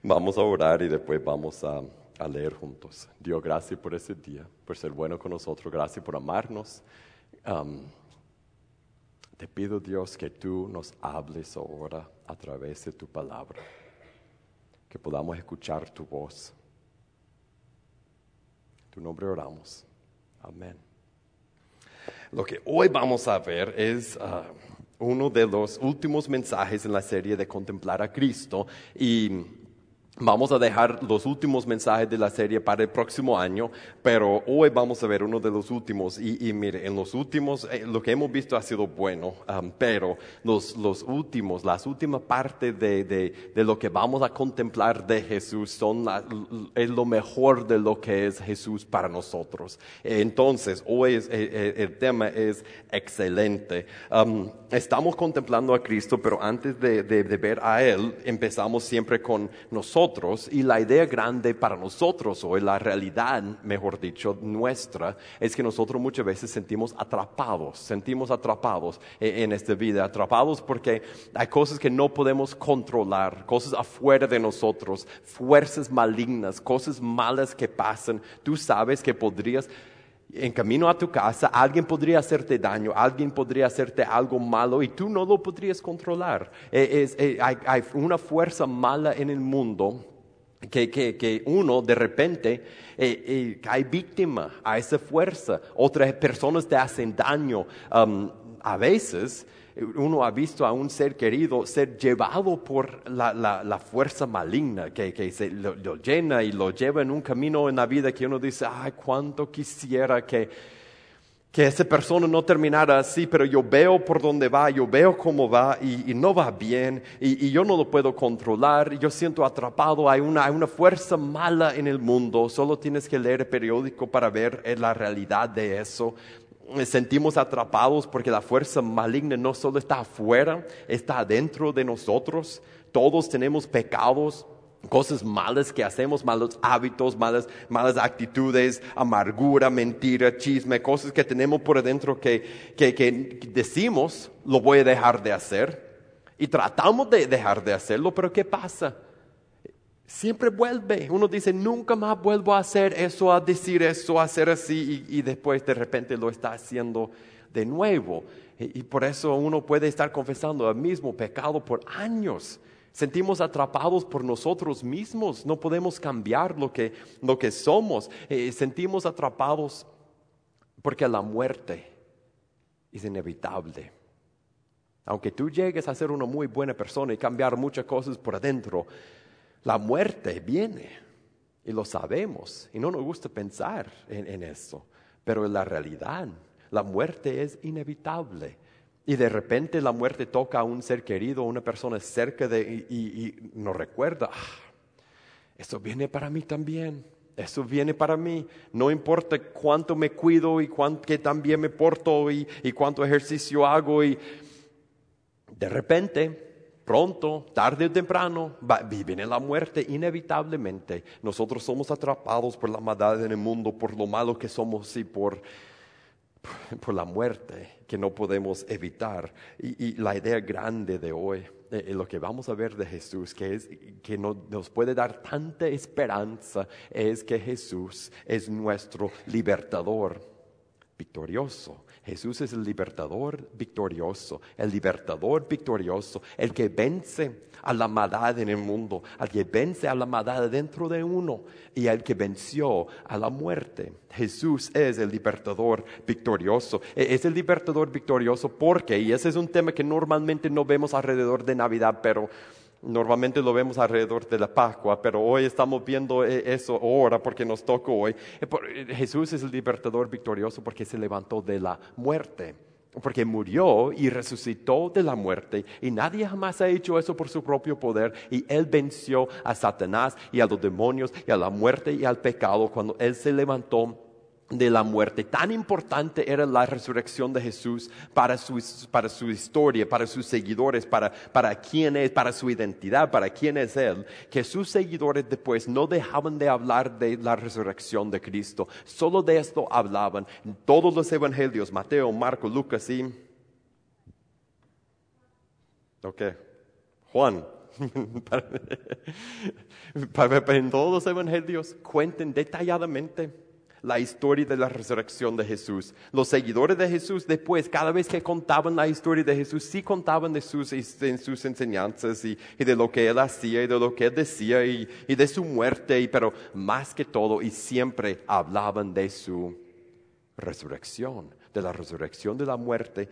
Vamos a orar y después vamos a leer juntos. Dios, gracias por ese día, por ser bueno con nosotros. Gracias por amarnos. Te pido, Dios, que tú nos hables ahora a través de tu palabra. Que podamos escuchar tu voz. En tu nombre oramos. Amén. Lo que hoy vamos a ver es uno de los últimos mensajes en la serie de Contemplar a Cristo y vamos a dejar los últimos mensajes de la serie para el próximo año, pero hoy vamos a ver uno de los últimos y mire, en los últimos lo que hemos visto ha sido bueno, pero las últimas partes de lo que vamos a contemplar de Jesús es lo mejor de lo que es Jesús para nosotros. Entonces, hoy el tema es excelente. Estamos contemplando a Cristo, pero antes de ver a Él, empezamos siempre con nosotros. Y la idea grande para nosotros hoy, la realidad, mejor dicho, nuestra, es que nosotros muchas veces sentimos atrapados en esta vida, atrapados porque hay cosas que no podemos controlar, cosas afuera de nosotros, fuerzas malignas, cosas malas que pasan. Tú sabes que en camino a tu casa, alguien podría hacerte daño, alguien podría hacerte algo malo y tú no lo podrías controlar. Hay una fuerza mala en el mundo que uno de repente cae víctima a esa fuerza. Otras personas te hacen daño. A veces uno ha visto a un ser querido ser llevado por la fuerza maligna que lo llena y lo lleva en un camino en la vida que uno dice, ay, cuánto quisiera que esa persona no terminara así, pero yo veo por dónde va, yo veo cómo va y no va bien y yo no lo puedo controlar, yo siento atrapado, hay una fuerza mala en el mundo, solo tienes que leer el periódico para ver la realidad de eso. Sentimos atrapados porque la fuerza maligna no solo está afuera, está adentro de nosotros. Todos tenemos pecados, cosas malas que hacemos, malos hábitos, malas actitudes, amargura, mentira, chisme, cosas que tenemos por adentro que decimos, lo voy a dejar de hacer. Y tratamos de dejar de hacerlo, pero ¿qué pasa? Siempre vuelve. Uno dice, nunca más vuelvo a hacer eso, a decir eso, a hacer así, y después de repente lo está haciendo de nuevo. Y por eso uno puede estar confesando el mismo pecado por años. Sentimos atrapados por nosotros mismos, no podemos cambiar lo que somos. Sentimos atrapados porque la muerte es inevitable. Aunque tú llegues a ser una muy buena persona y cambiar muchas cosas por adentro, la muerte viene y lo sabemos y no nos gusta pensar en eso, pero en la realidad la muerte es inevitable y de repente la muerte toca a un ser querido, una persona cerca y nos recuerda, eso viene para mí también, eso viene para mí, no importa cuánto me cuido y qué tan bien me porto y cuánto ejercicio hago y de repente, pronto, tarde o temprano, viene la muerte inevitablemente. Nosotros somos atrapados por la maldad en el mundo, por lo malo que somos y por la muerte que no podemos evitar. Y la idea grande de hoy, lo que vamos a ver de Jesús, que nos puede dar tanta esperanza, es que Jesús es nuestro libertador victorioso. Jesús es el libertador victorioso, el que vence a la maldad en el mundo, el que vence a la maldad dentro de uno y el que venció a la muerte. Jesús es el libertador victorioso. Es el libertador victorioso porque, y ese es un tema que normalmente no vemos alrededor de Navidad, pero normalmente lo vemos alrededor de la Pascua, pero hoy estamos viendo eso ahora porque nos tocó hoy. Jesús es el libertador victorioso porque se levantó de la muerte, porque murió y resucitó de la muerte y nadie jamás ha hecho eso por su propio poder y Él venció a Satanás y a los demonios y a la muerte y al pecado cuando Él se levantó de la muerte. Tan importante era la resurrección de Jesús para su historia, para sus seguidores, para quién es, para su identidad, para quién es Él, que sus seguidores después no dejaban de hablar de la resurrección de Cristo. Solo de esto hablaban. Todos los evangelios, Mateo, Marcos, Lucas y Juan. En todos los evangelios cuenten detalladamente la historia de la resurrección de Jesús. Los seguidores de Jesús después, cada vez que contaban la historia de Jesús, sí contaban de sus enseñanzas y de lo que Él hacía y de lo que Él decía y de su muerte, pero más que todo y siempre hablaban de su resurrección, de la resurrección de la muerte.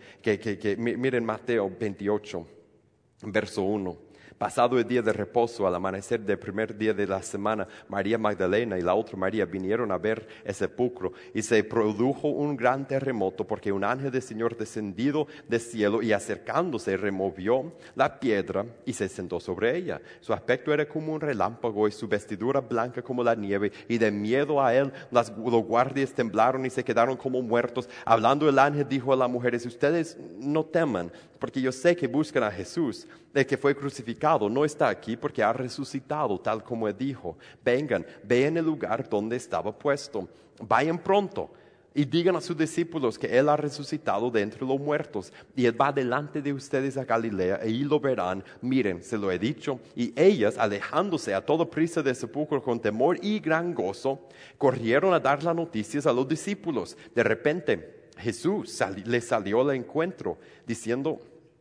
Miren Mateo 28, verso 1. Pasado el día de reposo, al amanecer del primer día de la semana, María Magdalena y la otra María vinieron a ver el sepulcro, y se produjo un gran terremoto, porque un ángel del Señor descendido del cielo y acercándose removió la piedra y se sentó sobre ella. Su aspecto era como un relámpago y su vestidura blanca como la nieve, y de miedo a él los guardias temblaron y se quedaron como muertos. Hablando el ángel dijo a las mujeres: ustedes no teman, porque yo sé que buscan a Jesús, el que fue crucificado. No está aquí, porque ha resucitado, tal como él dijo. Vengan, vean el lugar donde estaba puesto. Vayan pronto y digan a sus discípulos que él ha resucitado de entre los muertos, y él va delante de ustedes a Galilea, y lo verán. Miren, se lo he dicho. Y ellas, alejándose a toda prisa del sepulcro con temor y gran gozo, corrieron a dar las noticias a los discípulos. De repente Jesús les salió al encuentro, diciendo: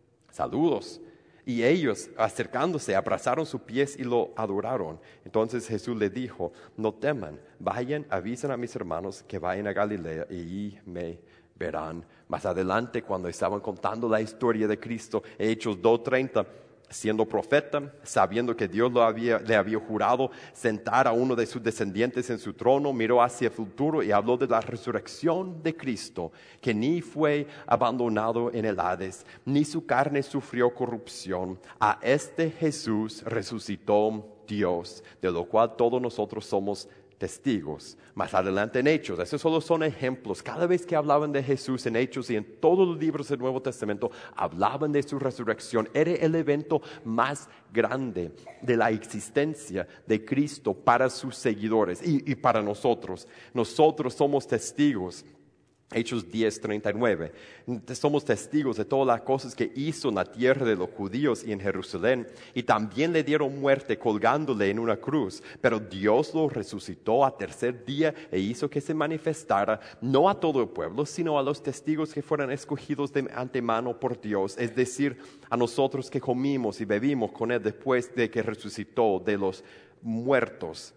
saludos. Y ellos, acercándose, abrazaron sus pies y lo adoraron. Entonces Jesús les dijo: no teman, vayan, avisen a mis hermanos que vayan a Galilea y allí me verán. Más adelante, cuando estaban contando la historia de Cristo, Hechos 2:30, siendo profeta, sabiendo que Dios le había jurado sentar a uno de sus descendientes en su trono, miró hacia el futuro y habló de la resurrección de Cristo, que ni fue abandonado en el Hades, ni su carne sufrió corrupción. A este Jesús resucitó Dios, de lo cual todos nosotros somos testigos. Más adelante en Hechos, esos solo son ejemplos. Cada vez que hablaban de Jesús en Hechos y en todos los libros del Nuevo Testamento, hablaban de su resurrección. Era el evento más grande de la existencia de Cristo para sus seguidores y para nosotros. Nosotros somos testigos. Hechos 10:39. Somos testigos de todas las cosas que hizo en la tierra de los judíos y en Jerusalén. Y también le dieron muerte colgándole en una cruz. Pero Dios lo resucitó al tercer día e hizo que se manifestara, no a todo el pueblo, sino a los testigos que fueron escogidos de antemano por Dios. Es decir, a nosotros que comimos y bebimos con Él después de que resucitó de los muertos.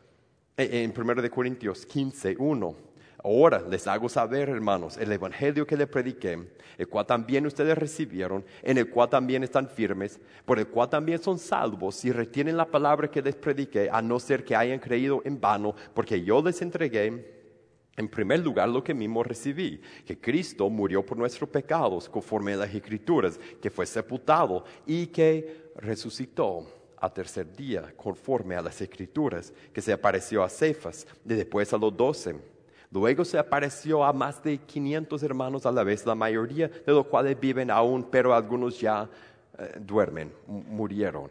En 1 Corintios 15:1. Ahora les hago saber, hermanos, el evangelio que les prediqué, el cual también ustedes recibieron, en el cual también están firmes, por el cual también son salvos, si retienen la palabra que les prediqué, a no ser que hayan creído en vano, porque yo les entregué en primer lugar lo que mismo recibí, que Cristo murió por nuestros pecados, conforme a las Escrituras, que fue sepultado y que resucitó al tercer día, conforme a las Escrituras, que se apareció a Cefas y después a los 12. Luego se apareció a más de 500 hermanos a la vez, la mayoría de los cuales viven aún, pero algunos ya duermen, murieron.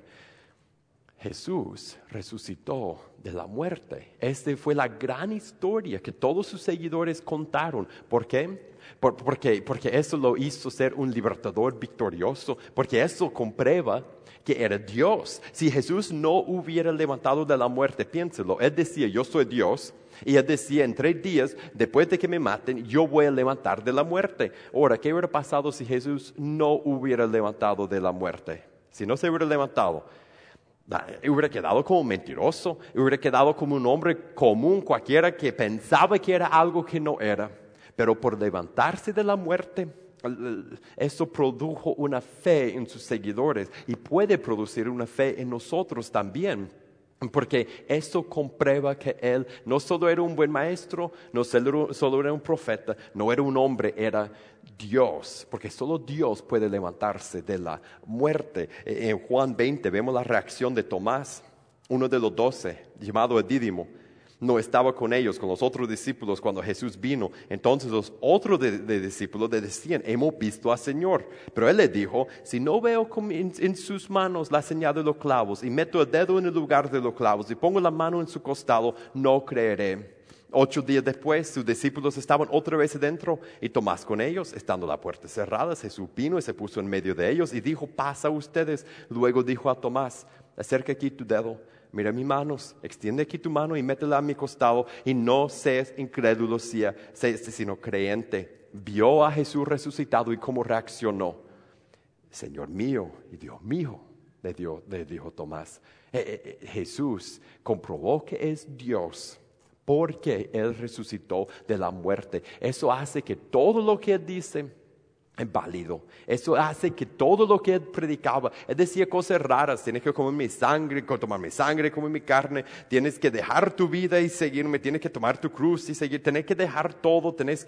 Jesús resucitó de la muerte. Esta fue la gran historia que todos sus seguidores contaron. ¿Por qué? Porque eso lo hizo ser un libertador victorioso, porque eso comprueba que era Dios. Si Jesús no hubiera levantado de la muerte, piénselo, Él decía: yo soy Dios. Y Él decía: en 3 días, después de que me maten, yo voy a levantar de la muerte. Ahora, ¿qué hubiera pasado si Jesús no hubiera levantado de la muerte? Si no se hubiera levantado, hubiera quedado como mentiroso, hubiera quedado como un hombre común cualquiera que pensaba que era algo que no era. Pero por levantarse de la muerte, eso produjo una fe en sus seguidores y puede producir una fe en nosotros también. Porque eso comprueba que Él no solo era un buen maestro, no solo era un profeta, no era un hombre, era Dios. Porque solo Dios puede levantarse de la muerte. En Juan 20 vemos la reacción de Tomás, uno de los 12, llamado Dídimo. No estaba con ellos, con los otros discípulos cuando Jesús vino. Entonces los otros de discípulos le decían: hemos visto al Señor. Pero Él les dijo: si no veo en sus manos la señal de los clavos, y meto el dedo en el lugar de los clavos, y pongo la mano en su costado, no creeré. 8 días después, sus discípulos estaban otra vez adentro y Tomás con ellos, estando la puerta cerrada, Jesús vino y se puso en medio de ellos y dijo, pasa ustedes. Luego dijo a Tomás, acerca aquí tu dedo, mira mis manos, extiende aquí tu mano y métela a mi costado y no seas incrédulo, sino creyente. Vio a Jesús resucitado y cómo reaccionó. Señor mío y Dios mío, le dijo Tomás. Jesús comprobó que es Dios porque Él resucitó de la muerte. Eso hace que todo lo que Él dice es válido. Eso hace que todo lo que Él predicaba, Él decía cosas raras. Tienes que comer mi sangre, tomar mi sangre, comer mi carne. Tienes que dejar tu vida y seguirme. Tienes que tomar tu cruz y seguir. Tienes que dejar todo. Tenés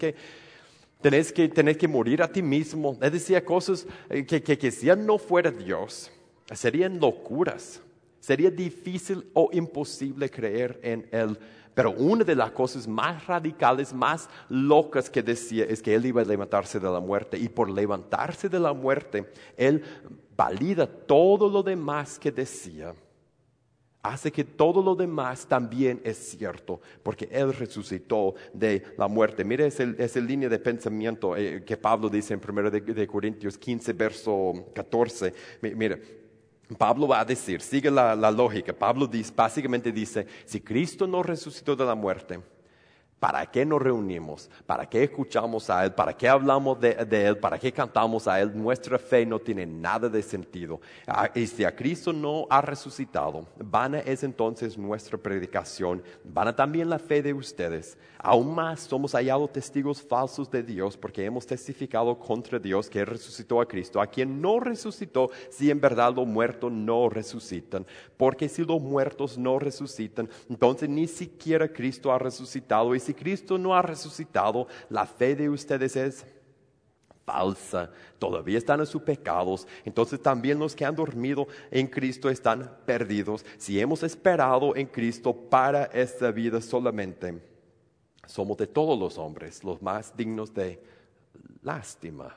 que morir a ti mismo. Él decía cosas que si Él no fuera Dios, serían locuras. Sería difícil o imposible creer en Él. Pero una de las cosas más radicales, más locas que decía es que Él iba a levantarse de la muerte. Y por levantarse de la muerte, Él valida todo lo demás que decía. Hace que todo lo demás también es cierto, porque Él resucitó de la muerte. Mire esa línea de pensamiento que Pablo dice en 1 de Corintios 15, verso 14. Mire, Pablo va a decir, sigue la lógica. Pablo básicamente dice, si Cristo no resucitó de la muerte, ¿para qué nos reunimos? ¿Para qué escuchamos a Él? ¿Para qué hablamos de Él? ¿Para qué cantamos a Él? Nuestra fe no tiene nada de sentido. Y si a Cristo no ha resucitado, vana es entonces nuestra predicación, vana también la fe de ustedes. Aún más somos hallados testigos falsos de Dios porque hemos testificado contra Dios que Él resucitó a Cristo, a quien no resucitó si en verdad los muertos no resucitan. Porque si los muertos no resucitan, entonces ni siquiera Cristo ha resucitado. Y si Cristo no ha resucitado, la fe de ustedes es falsa. Todavía están en sus pecados. Entonces también los que han dormido en Cristo están perdidos. Si hemos esperado en Cristo para esta vida solamente, somos de todos los hombres los más dignos de lástima.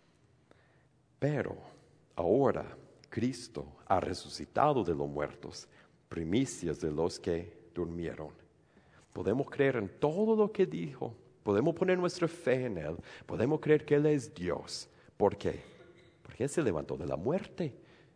Pero ahora Cristo ha resucitado de los muertos, primicias de los que durmieron. Podemos creer en todo lo que dijo. Podemos poner nuestra fe en Él. Podemos creer que Él es Dios. ¿Por qué? Porque Él se levantó de la muerte.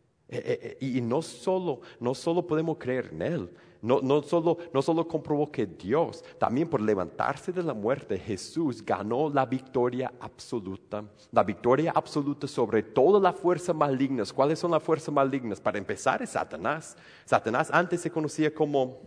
Y no solo podemos creer en Él. No solo comprobó que Dios, también por levantarse de la muerte, Jesús ganó la victoria absoluta. La victoria absoluta sobre todas las fuerzas malignas. ¿Cuáles son las fuerzas malignas? Para empezar es Satanás. Satanás antes se conocía como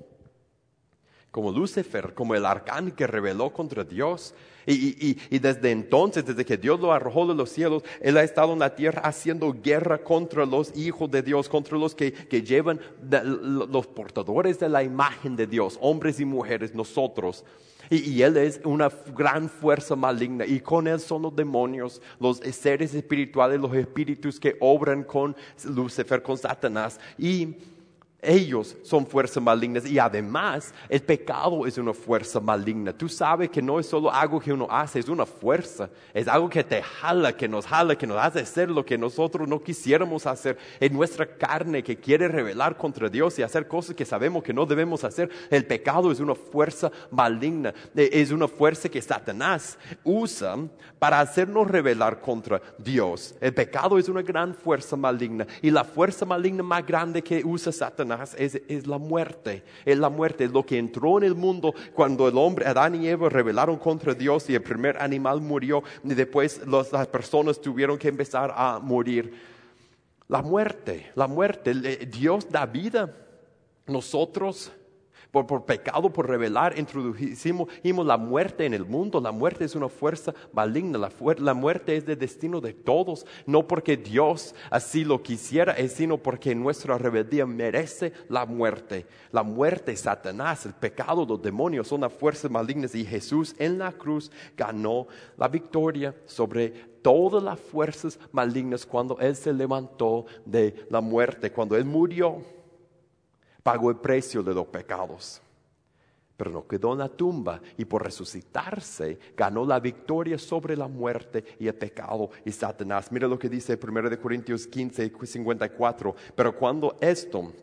Lucifer, como el arcángel que rebeló contra Dios. Y desde entonces, desde que Dios lo arrojó de los cielos, Él ha estado en la tierra haciendo guerra contra los hijos de Dios, contra los que llevan los portadores de la imagen de Dios, hombres y mujeres, nosotros. Y Él es una gran fuerza maligna y con Él son los demonios, los seres espirituales, los espíritus que obran con Lucifer, con Satanás. Y ellos son fuerzas malignas y además el pecado es una fuerza maligna. Tú sabes que no es solo algo que uno hace, es una fuerza. Es algo que te jala, que nos hace hacer lo que nosotros no quisiéramos hacer. Es nuestra carne que quiere rebelar contra Dios y hacer cosas que sabemos que no debemos hacer. El pecado es una fuerza maligna. Es una fuerza que Satanás usa para hacernos rebelar contra Dios. El pecado es una gran fuerza maligna y la fuerza maligna más grande que usa Satanás es la muerte. Es la muerte, es lo que entró en el mundo cuando el hombre, Adán y Eva, rebelaron contra Dios y el primer animal murió y después las personas tuvieron que empezar a morir. La muerte, Dios da vida. Nosotros, por pecado, por rebelar, introdujimos la muerte en el mundo. La muerte es una fuerza maligna. La muerte es el destino de todos. No porque Dios así lo quisiera, sino porque nuestra rebeldía merece la muerte. La muerte, Satanás, el pecado, los demonios son las fuerzas malignas. Y Jesús en la cruz ganó la victoria sobre todas las fuerzas malignas cuando Él se levantó de la muerte, cuando Él murió. Pagó el precio de los pecados, pero no quedó en la tumba y por resucitarse ganó la victoria sobre la muerte y el pecado y Satanás. Mira lo que dice 1 Corintios 15, 54. Pero cuando esto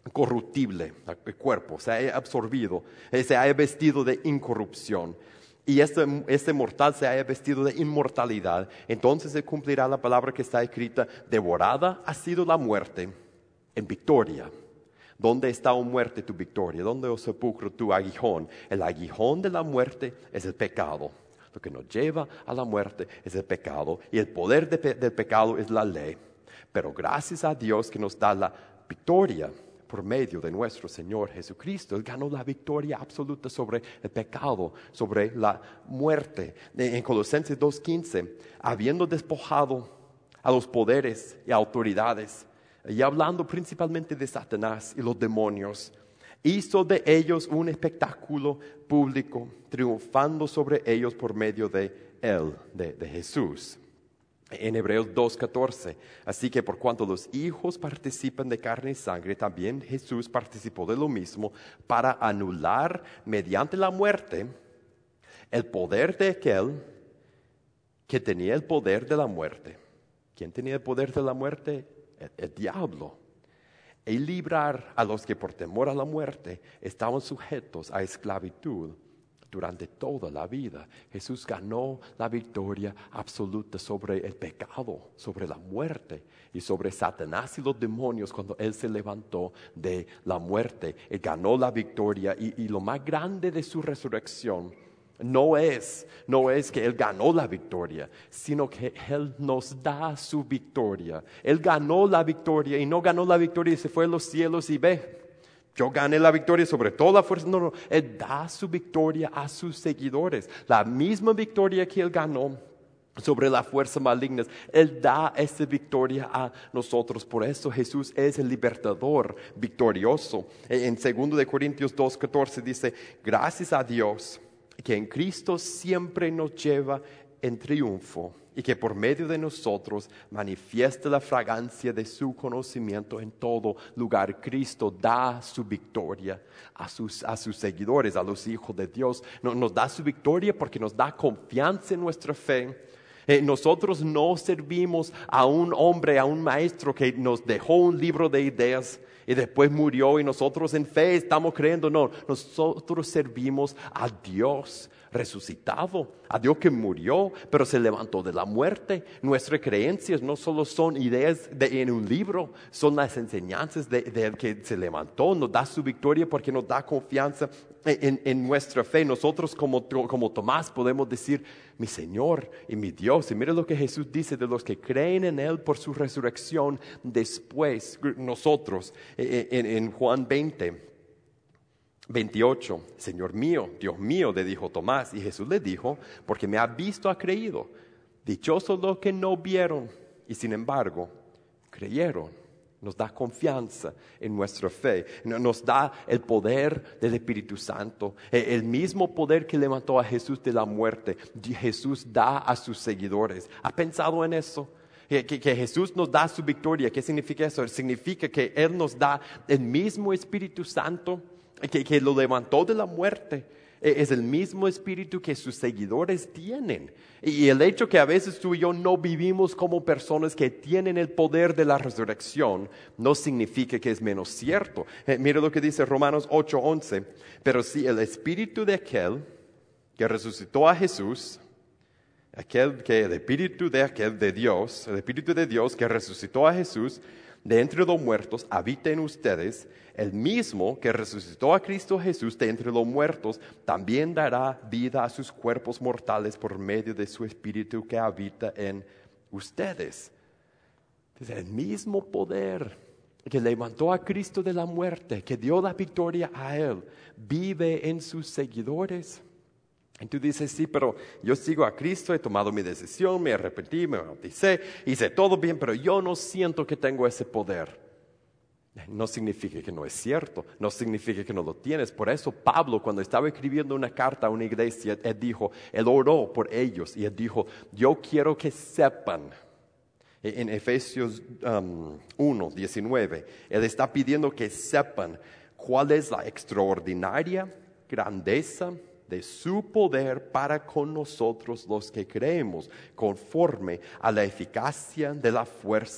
corruptible, el cuerpo, se haya absorbido, se haya vestido de incorrupción. Y este mortal se haya vestido de inmortalidad, entonces se cumplirá la palabra que está escrita: devorada ha sido la muerte en victoria. ¿Dónde está, oh muerte, tu victoria? ¿Dónde, oh sepulcro, tu aguijón? El aguijón de la muerte es el pecado. Lo que nos lleva a la muerte es el pecado, y el poder del pecado es la ley. Pero gracias a Dios que nos da la victoria por medio de nuestro Señor Jesucristo. Él ganó la victoria absoluta sobre el pecado, sobre la muerte. En Colosenses 2:15, habiendo despojado a los poderes y autoridades, y hablando principalmente de Satanás y los demonios, hizo de ellos un espectáculo público, triunfando sobre ellos por medio de él, de Jesús. En Hebreos 2:14, así que por cuanto los hijos participan de carne y sangre, también Jesús participó de lo mismo, para anular mediante la muerte el poder de aquel que tenía el poder de la muerte. ¿Quién tenía el poder de la muerte? El diablo. Y librar a los que por temor a la muerte estaban sujetos a esclavitud durante toda la vida. Jesús ganó la victoria absoluta sobre el pecado, sobre la muerte y sobre Satanás y los demonios cuando Él se levantó de la muerte. Él ganó la victoria, y lo más grande de su resurrección no es que Él ganó la victoria, sino que Él nos da su victoria. Él ganó la victoria, y no ganó la victoria y se fue a los cielos y ve: yo gané la victoria sobre toda la fuerza. No, Él da su victoria a sus seguidores. La misma victoria que Él ganó sobre las fuerzas malignas, Él da esa victoria a nosotros. Por eso Jesús es el libertador victorioso. En 2 Corintios 2:14 dice: gracias a Dios que en Cristo siempre nos lleva en triunfo, y que por medio de nosotros manifiesta la fragancia de su conocimiento en todo lugar. Cristo da su victoria a sus seguidores, a los hijos de Dios. Nos da su victoria porque nos da confianza en nuestra fe. Nosotros no servimos a un hombre, a un maestro que nos dejó un libro de ideas y después murió, y nosotros en fe estamos creyendo. No, nosotros servimos a Dios resucitado, a Dios que murió pero se levantó de la muerte. Nuestras creencias no solo son ideas en un libro, son las enseñanzas de Él que se levantó. Nos da su victoria porque nos da confianza en nuestra fe. Nosotros como Tomás podemos decir: mi Señor y mi Dios. Y mira lo que Jesús dice de los que creen en Él por su resurrección después. Nosotros en Juan 20:28, Señor mío, Dios mío, le dijo Tomás. Y Jesús le dijo: porque me ha visto, ha creído. Dichosos los que no vieron y sin embargo creyeron. Nos da confianza en nuestra fe. Nos da el poder del Espíritu Santo. El mismo poder que levantó a Jesús de la muerte, Jesús da a sus seguidores. ¿Ha pensado en eso? Que Jesús nos da su victoria. ¿Qué significa eso? Significa que Él nos da el mismo Espíritu Santo que lo levantó de la muerte. Es el mismo espíritu que sus seguidores tienen. Y el hecho que a veces tú y yo no vivimos como personas que tienen el poder de la resurrección no significa que es menos cierto. Mira lo que dice Romanos 8:11. Pero si el espíritu de aquel que resucitó a Jesús, el espíritu de Dios, el espíritu de Dios que resucitó a Jesús de entre los muertos habita en ustedes, el mismo que resucitó a Cristo Jesús de entre los muertos también dará vida a sus cuerpos mortales por medio de su espíritu que habita en ustedes. Entonces, el mismo poder que levantó a Cristo de la muerte, que dio la victoria a Él, vive en sus seguidores. Y tú dices: sí, pero yo sigo a Cristo, he tomado mi decisión, me arrepentí, me bauticé, hice todo bien, pero yo no siento que tengo ese poder. No significa que no es cierto, no significa que no lo tienes. Por eso Pablo, cuando estaba escribiendo una carta a una iglesia, él oró por ellos y él dijo: yo quiero que sepan. En Efesios 1:19, él está pidiendo que sepan cuál es la extraordinaria grandeza de su poder para con nosotros los que creemos, conforme a la eficacia de la fuerza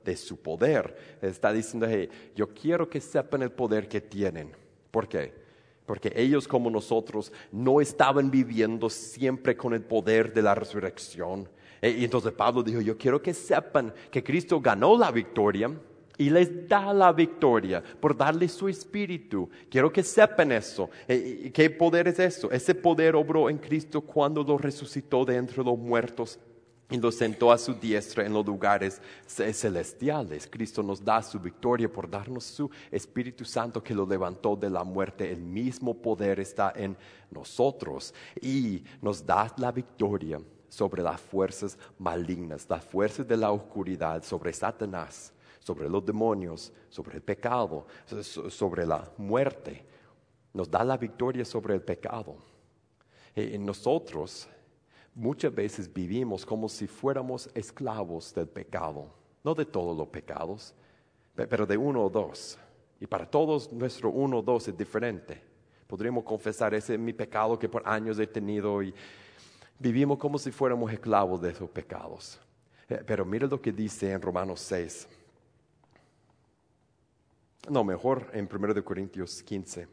de su poder. Está diciendo, hey, yo quiero que sepan el poder que tienen. ¿Por qué? Porque ellos como nosotros no estaban viviendo siempre con el poder de la resurrección. Y entonces Pablo dijo, yo quiero que sepan que Cristo ganó la victoria y les da la victoria por darle su espíritu. Quiero que sepan eso. ¿Qué poder es eso? Ese poder obró en Cristo cuando lo resucitó de entre los muertos y lo sentó a su diestra en los lugares celestiales. Cristo nos da su victoria por darnos su Espíritu Santo que lo levantó de la muerte. El mismo poder está en nosotros y nos da la victoria sobre las fuerzas malignas, las fuerzas de la oscuridad, sobre Satanás, sobre los demonios, sobre el pecado, sobre la muerte. Nos da la victoria sobre el pecado. Nosotros muchas veces vivimos como si fuéramos esclavos del pecado, no de todos los pecados, pero de uno o dos. Y para todos nuestro uno o dos es diferente. Podríamos confesar, ese es mi pecado que por años he tenido y vivimos como si fuéramos esclavos de esos pecados. Pero mire lo que dice en Romanos 6. No, mejor en 1 Corintios 15,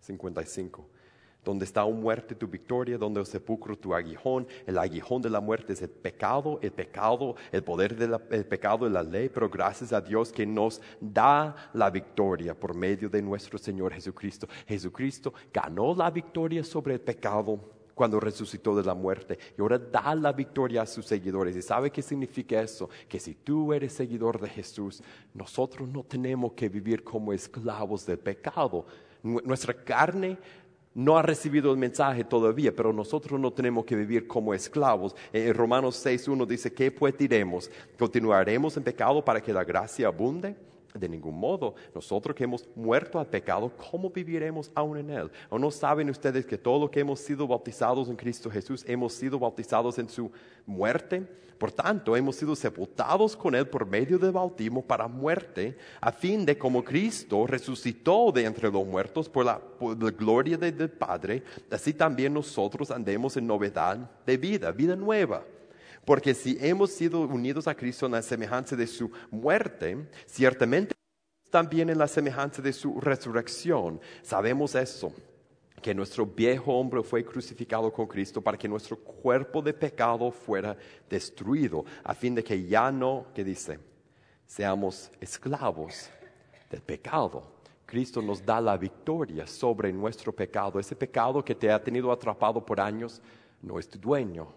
55. Donde está muerte tu victoria, donde el sepulcro tu aguijón. El aguijón de la muerte es el pecado, el poder del pecado de la ley, pero gracias a Dios que nos da la victoria por medio de nuestro Señor Jesucristo. Jesucristo ganó la victoria sobre el pecado cuando resucitó de la muerte y ahora da la victoria a sus seguidores. ¿Y sabe qué significa eso? Que si tú eres seguidor de Jesús, nosotros no tenemos que vivir como esclavos del pecado. Nuestra carne no ha recibido el mensaje todavía, pero nosotros no tenemos que vivir como esclavos. En Romanos 6:1 dice, ¿qué pues diremos? ¿Continuaremos en pecado para que la gracia abunde? De ningún modo. Nosotros que hemos muerto al pecado, ¿cómo viviremos aún en él? ¿O no saben ustedes que todo lo que hemos sido bautizados en Cristo Jesús, hemos sido bautizados en su muerte? Por tanto, hemos sido sepultados con él por medio del bautismo para muerte, a fin de como Cristo resucitó de entre los muertos por la gloria del Padre, así también nosotros andemos en novedad de vida, vida nueva. Porque si hemos sido unidos a Cristo en la semejanza de su muerte, ciertamente también en la semejanza de su resurrección. Sabemos eso, que nuestro viejo hombre fue crucificado con Cristo para que nuestro cuerpo de pecado fuera destruido, a fin de que ya no, ¿qué dice? Seamos esclavos del pecado. Cristo nos da la victoria sobre nuestro pecado. Ese pecado que te ha tenido atrapado por años no es tu dueño.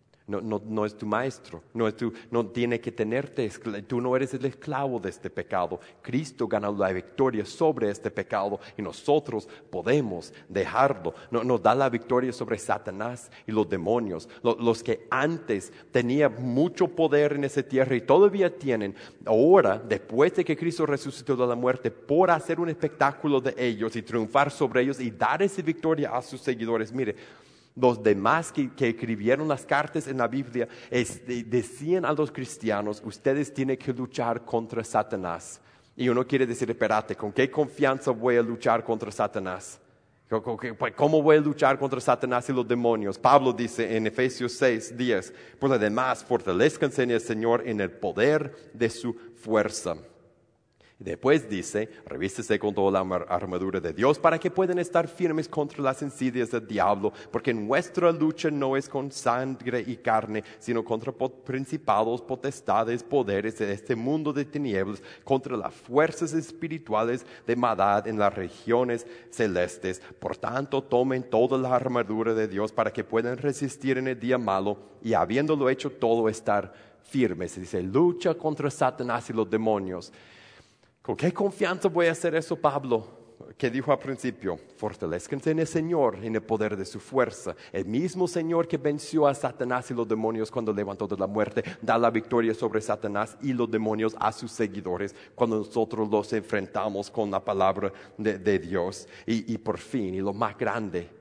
No es tu maestro, no tiene que tenerte, tú no eres el esclavo de este pecado. Cristo ganó la victoria sobre este pecado y nosotros podemos dejarlo. Nos da la victoria sobre Satanás y los demonios, los que antes tenían mucho poder en esa tierra y todavía tienen. Ahora, después de que Cristo resucitó de la muerte, por hacer un espectáculo de ellos y triunfar sobre ellos y dar esa victoria a sus seguidores, mire, los demás que escribieron las cartas en la Biblia decían a los cristianos, ustedes tienen que luchar contra Satanás. Y uno quiere decir, espérate, ¿con qué confianza voy a luchar contra Satanás? ¿Cómo voy a luchar contra Satanás y los demonios? Pablo dice en Efesios 6:10, por lo demás, fortalezcanse en el Señor en el poder de su fuerza. Y después dice, revístese con toda la armadura de Dios para que puedan estar firmes contra las insidias del diablo, porque nuestra lucha no es con sangre y carne, sino contra principados, potestades, poderes de este mundo de tinieblas, contra las fuerzas espirituales de maldad en las regiones celestes. Por tanto, tomen toda la armadura de Dios para que puedan resistir en el día malo y habiéndolo hecho todo, estar firmes. Se dice, lucha contra Satanás y los demonios. ¿Con qué confianza voy a hacer eso, Pablo? Que dijo al principio, fortalezcanse en el Señor, en el poder de su fuerza. El mismo Señor que venció a Satanás y los demonios cuando levantó de la muerte, da la victoria sobre Satanás y los demonios a sus seguidores cuando nosotros los enfrentamos con la palabra de Dios. Y por fin, y lo más grande,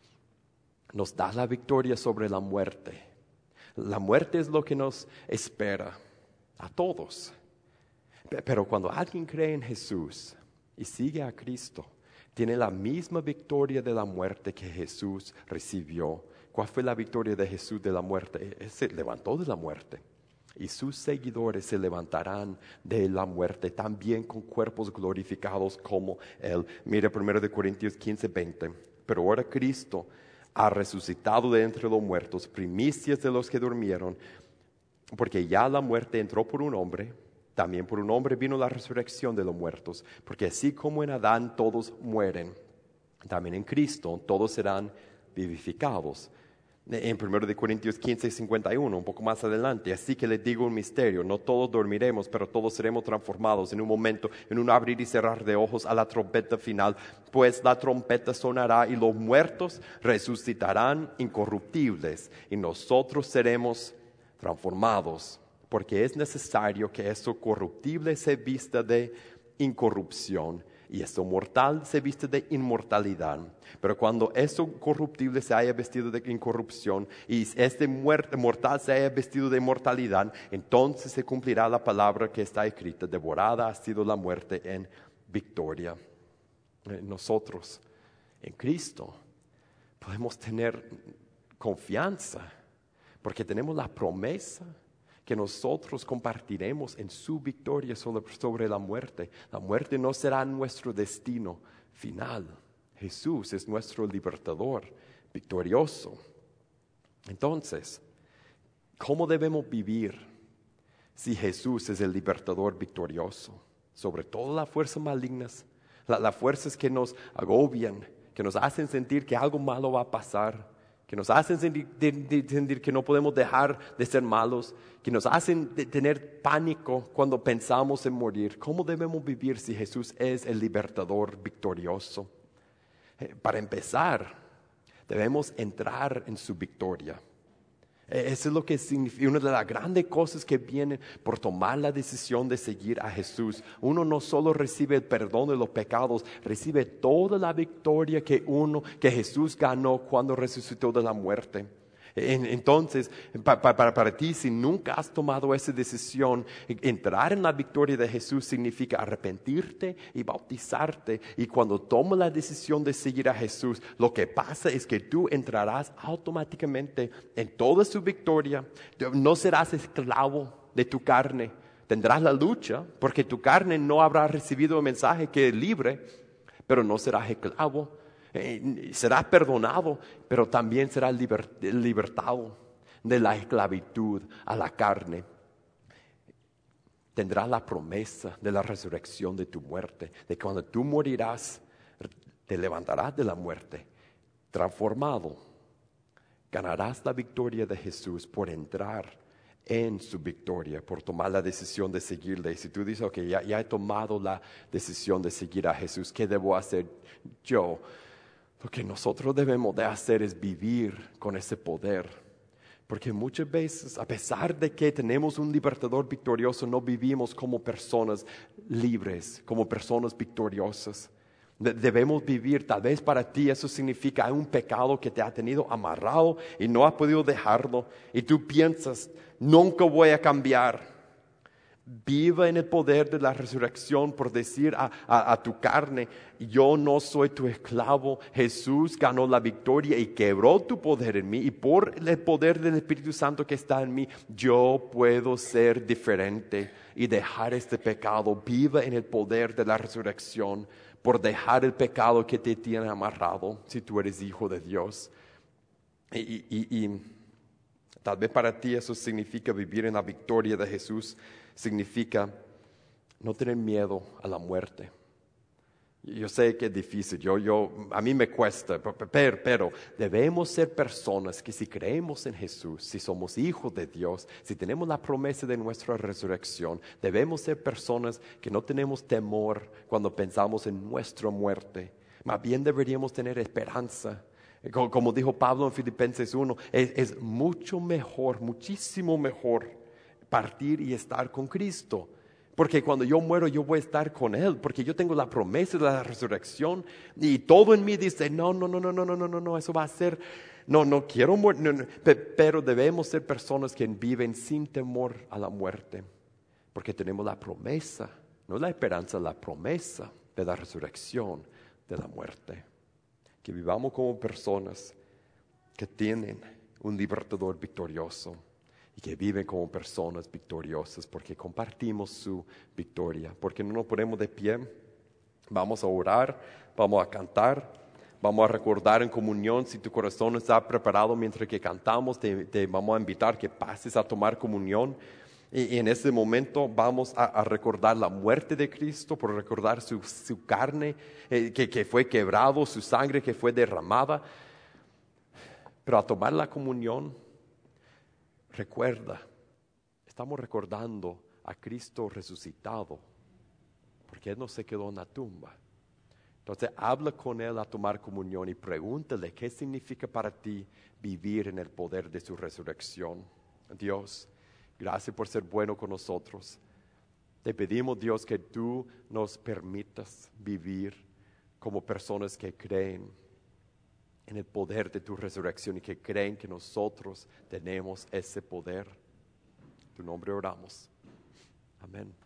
nos da la victoria sobre la muerte. La muerte es lo que nos espera a todos. Pero cuando alguien cree en Jesús y sigue a Cristo, tiene la misma victoria de la muerte que Jesús recibió. ¿Cuál fue la victoria de Jesús de la muerte? Él se levantó de la muerte. y sus seguidores se levantarán de la muerte, también con cuerpos glorificados como Él. Mira 1 Corintios 15:20. Pero ahora Cristo ha resucitado de entre los muertos, primicias de los que durmieron, porque ya la muerte entró por un hombre, también por un hombre vino la resurrección de los muertos, porque así como en Adán todos mueren, también en Cristo todos serán vivificados. En 1 Corintios 15:51, un poco más adelante, así que les digo un misterio, no todos dormiremos, pero todos seremos transformados en un momento, en un abrir y cerrar de ojos a la trompeta final, pues la trompeta sonará y los muertos resucitarán incorruptibles y nosotros seremos transformados, porque es necesario que eso corruptible se vista de incorrupción y esto mortal se viste de inmortalidad. Pero cuando esto corruptible se haya vestido de incorrupción y este mortal se haya vestido de inmortalidad, entonces se cumplirá la palabra que está escrita: devorada ha sido la muerte en victoria. Nosotros, en Cristo, podemos tener confianza porque tenemos la promesa que nosotros compartiremos en su victoria sobre la muerte. La muerte no será nuestro destino final. Jesús es nuestro libertador victorioso. Entonces, ¿cómo debemos vivir si Jesús es el libertador victorioso sobre todas las fuerzas malignas, las fuerzas que nos agobian, que nos hacen sentir que algo malo va a pasar, que nos hacen sentir que no podemos dejar de ser malos, que nos hacen tener pánico cuando pensamos en morir? ¿Cómo debemos vivir si Jesús es el libertador victorioso? Para empezar, debemos entrar en su victoria. Eso es lo que significa, una de las grandes cosas que vienen por tomar la decisión de seguir a Jesús. Uno no solo recibe el perdón de los pecados, recibe toda la victoria que Jesús ganó cuando resucitó de la muerte. Entonces, para ti, si nunca has tomado esa decisión, entrar en la victoria de Jesús significa arrepentirte y bautizarte. Y cuando tomas la decisión de seguir a Jesús, lo que pasa es que tú entrarás automáticamente en toda su victoria. No serás esclavo de tu carne. Tendrás la lucha porque tu carne no habrá recibido el mensaje que es libre, pero no serás esclavo. Serás perdonado, pero también serás libertado de la esclavitud a la carne. Tendrás la promesa de la resurrección de tu muerte, de que cuando tú morirás, te levantarás de la muerte, transformado. Ganarás la victoria de Jesús por entrar en su victoria, por tomar la decisión de seguirle. Y si tú dices, ok, ya he tomado la decisión de seguir a Jesús, ¿qué debo hacer yo? Lo que nosotros debemos de hacer es vivir con ese poder. Porque muchas veces, a pesar de que tenemos un libertador victorioso, no vivimos como personas libres, como personas victoriosas. Debemos vivir, tal vez para ti eso significa hay un pecado que te ha tenido amarrado y no has podido dejarlo. Y tú piensas, nunca voy a cambiar. Viva en el poder de la resurrección por decir a tu carne: yo no soy tu esclavo. Jesús ganó la victoria y quebró tu poder en mí, y por el poder del Espíritu Santo que está en mí, yo puedo ser diferente y dejar este pecado. Viva en el poder de la resurrección por dejar el pecado que te tiene amarrado, si tú eres hijo de Dios. Y tal vez para ti eso significa vivir en la victoria de Jesús. Significa no tener miedo a la muerte. Yo sé que es difícil, a mí me cuesta, pero debemos ser personas que, si creemos en Jesús, si somos hijos de Dios, si tenemos la promesa de nuestra resurrección, debemos ser personas que no tenemos temor cuando pensamos en nuestra muerte. Más bien deberíamos tener esperanza. Como dijo Pablo en Filipenses 1, es mucho mejor, muchísimo mejor partir y estar con Cristo. Porque cuando yo muero, yo voy a estar con Él, porque yo tengo la promesa de la resurrección, y todo en mí dice, no, eso va a ser, no quiero morir, pero debemos ser personas que viven sin temor a la muerte, porque tenemos la promesa, no la esperanza, la promesa de la resurrección de la muerte. Que vivamos como personas que tienen un libertador victorioso. y que viven como personas victoriosas porque compartimos su victoria. Porque no nos ponemos de pie, vamos a orar, vamos a cantar, vamos a recordar en comunión. Si tu corazón está preparado mientras que cantamos, te vamos a invitar que pases a tomar comunión. Y en ese momento vamos a recordar la muerte de Cristo, por recordar su carne que fue quebrado, su sangre que fue derramada. Pero a tomar la comunión, recuerda, estamos recordando a Cristo resucitado, porque Él no se quedó en la tumba. Entonces habla con Él a tomar comunión y pregúntale qué significa para ti vivir en el poder de su resurrección. Dios, gracias por ser bueno con nosotros. Te pedimos, Dios, que tú nos permitas vivir como personas que creen en el poder de tu resurrección y que creen que nosotros tenemos ese poder. En tu nombre oramos. Amén.